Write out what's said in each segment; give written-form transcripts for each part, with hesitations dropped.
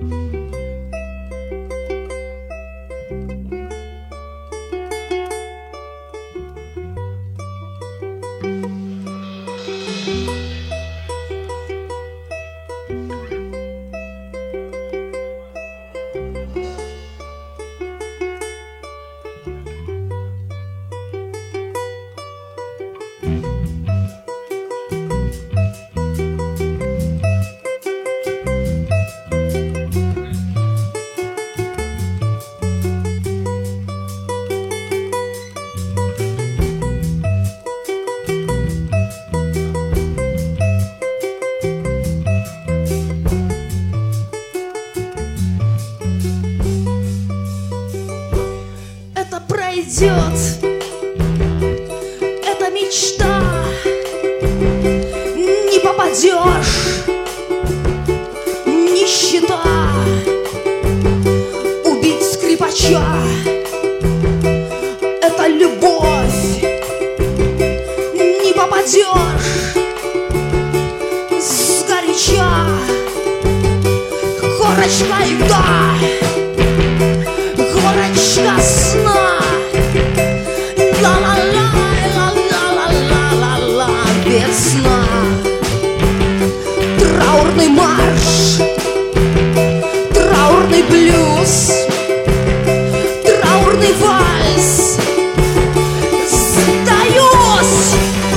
Пройдет эта мечта, не попадешь, нищета, убить скрипача — это любовь, не попадешь, сгоряча, корочка льда, корочка сна. Ла-ла-ла-ла-ла-ла-ла-ла, весна, траурный марш, траурный блюз, траурный вальс. Сдаюсь!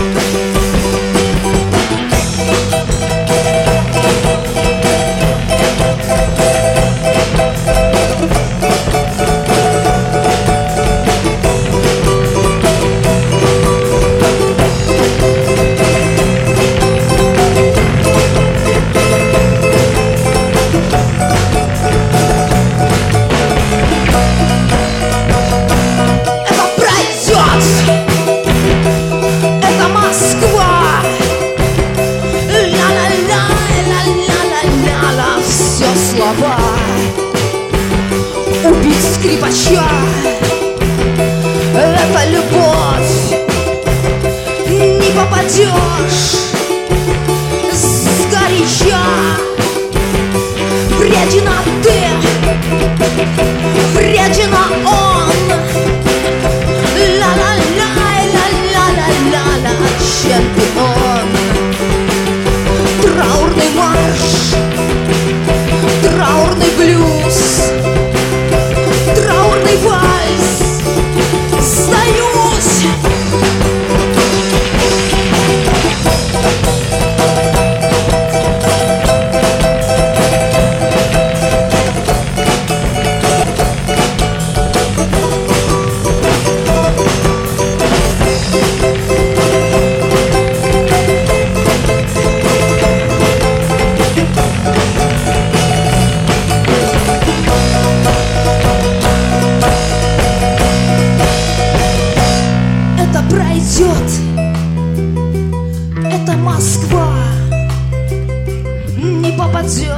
Убить скрипача — это любовь, не попадешь, сгоряча, вредина ты, вредина он. Ла-ла-ла-ла-ла-ла-ла, чемпион. Траурный марш, траурный блюз, траурный вальс. Сдаюсь! Это Москва, не попадешь.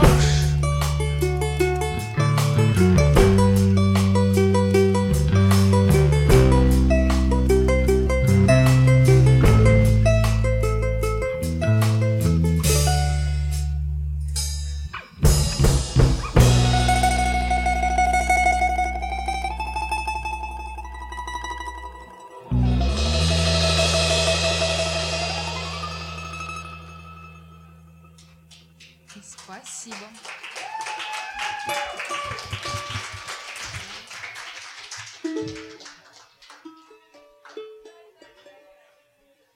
Спасибо.